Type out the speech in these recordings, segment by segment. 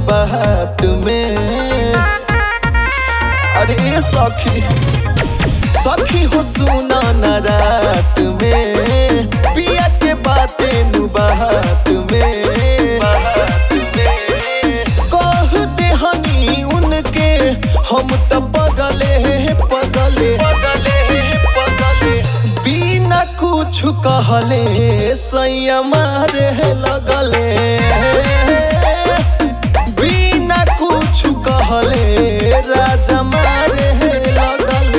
बात में। अरे सखी सखी हो सुना न रात में पिया के बातें नु बात में। कहते हनी उनके हम तो पगले पगले बिना कुछ कहले सैया मारे लगले। बिना कुछ कहले राजा मारे लगले।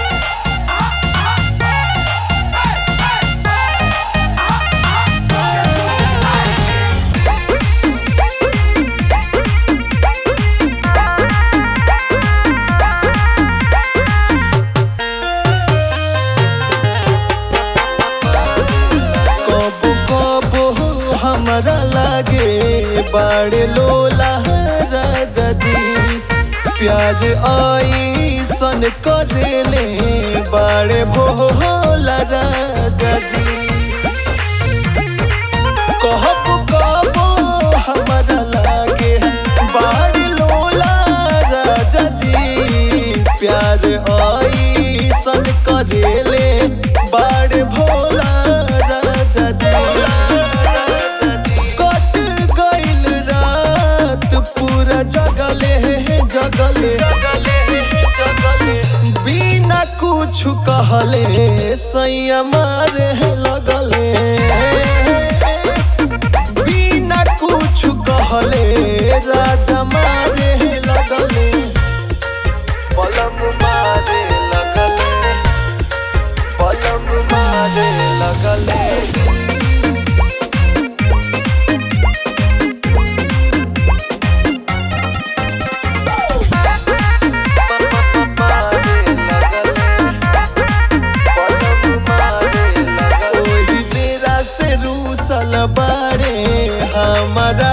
हमरा लागे बाड़े लोला राजा जी प्याज ऐसन करेले बाड़े भोला राजा जी। कहबो हमरा लागे बाड़े लोला राजा जी प्याज ऐसन करेले बाड़े भोला राजा जी। बिना कुछ कहले सैया मारे लगले। बिना कुछ कहले राजा मारे लगले। पलम मारे लगले पलम मारे लगले। बाड़े हमारा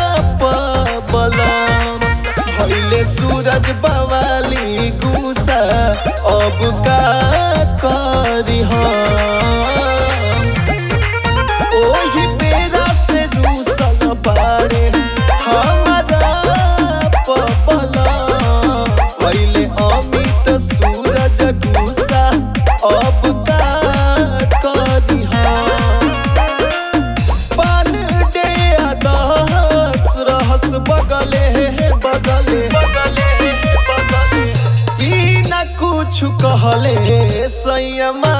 पबलम भइले सूरज बवाली गुस्सा अब का करी हम। ओही बेरा से रूसल बाड़े हमारा पबलम भइले अमित सूरज गुस्सा अब का करी हम। बिना कुछ कहले सैया